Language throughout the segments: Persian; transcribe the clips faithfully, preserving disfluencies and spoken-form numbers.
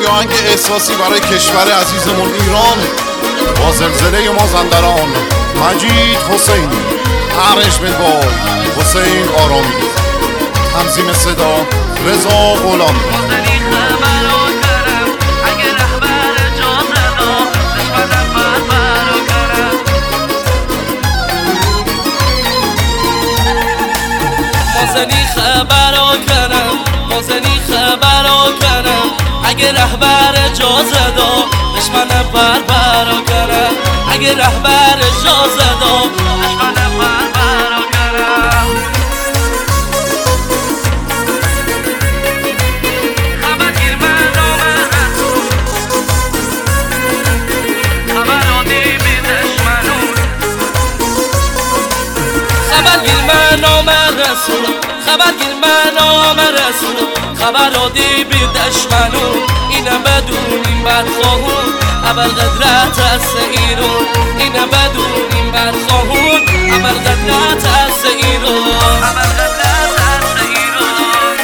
آهنگ احساسی برای کشور عزیزمون ایران با زلزله مازندران. مجید حسینی، عرش بلبال، حسین آرامی، تنظیم صدا رضا غلامی. مازنی خبرو کردم، مازنی خبرو کردم، اگه رهبر اجازه دا دشمن بر برا کردم، اگه رهبر اجازه دا دشمن بر برا کردم. خبر گیر من آمد، خبر آدی بی دشمنون، خبر گیر من آمد رسول، خبر گیر من آمد رسول، خبر آدی بی دشمنون. اینه بدونیم بدخواهون اول قدرت از ایران، اینه بدونیم بدخواهون اول قدرت از ایران، اول قدرت از ایران.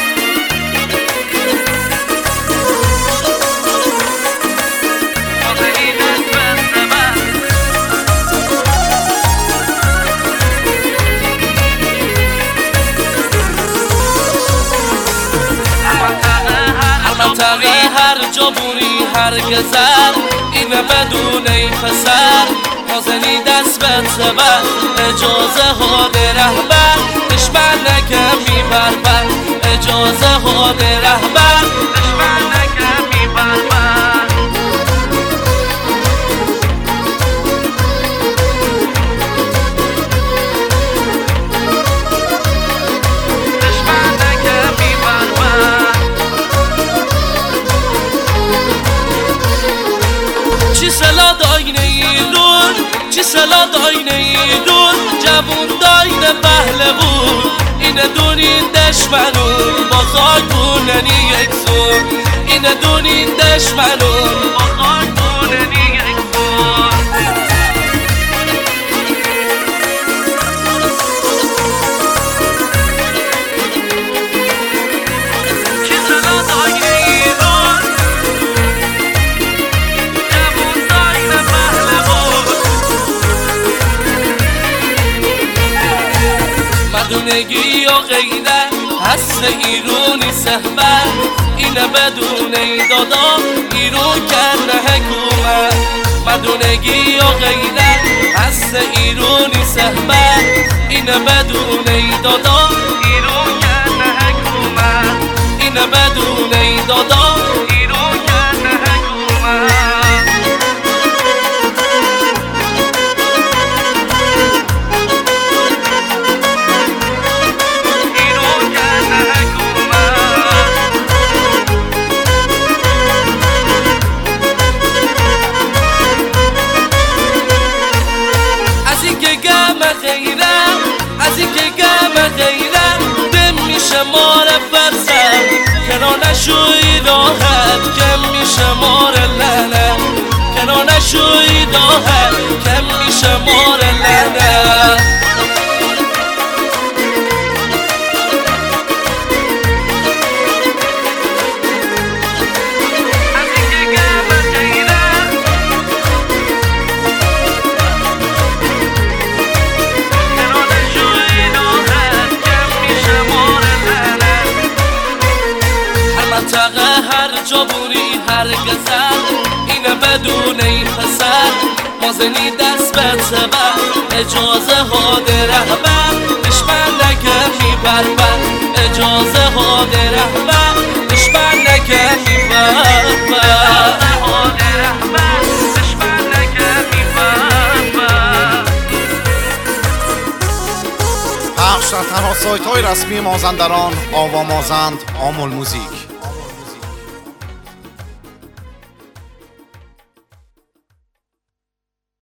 مازنی دست بسته بر منطقه هر جا بوری هر گذر، اینه بدون ای پسر مازنی دست به سبر، اجازه هاد رهبر دشمن نکم میبر بر، اجازه هاد رهبر دشمن نکم میبر بر. چی سلا داینه ایلون، چی سلا داینه ایلون، جوون داینه پهلوون، اینه دونین دشمنون با خاک بوننی یکسون، اینه دونین دشمنون با خاک بوننی یکسون. چی سلا داینه ایلون، مدونگی و غیره هست ایرونی صحبت، اینه بدون ای دادا ایرون کرده حکومت. مدونگی و غیره هست ایرونی صحبت، اینه بدون ای دادا ایرون کرده حکومت، اینه بدون ای دادا ایرون کرده حکومت. از این که گم غیرم دم میشه مار فرسم، کنار نشوی راحت کم میشه مار لعنت، کنار نشوی راحت کم میشه مار لعنت. منطقه هر جا بوری هر گذر، اینه بدون ای پسر مازنی دست به سبر، اجازه هاد رهبر دشمن نکم میبر بر، اجازه هاد رهبر دشمن نکم میبر بر، اجازه هاد رهبر دشمن نکم میبر بر. پخش در تنها سایت های رسمی مازندران، آوا مازند، آمل موزیک.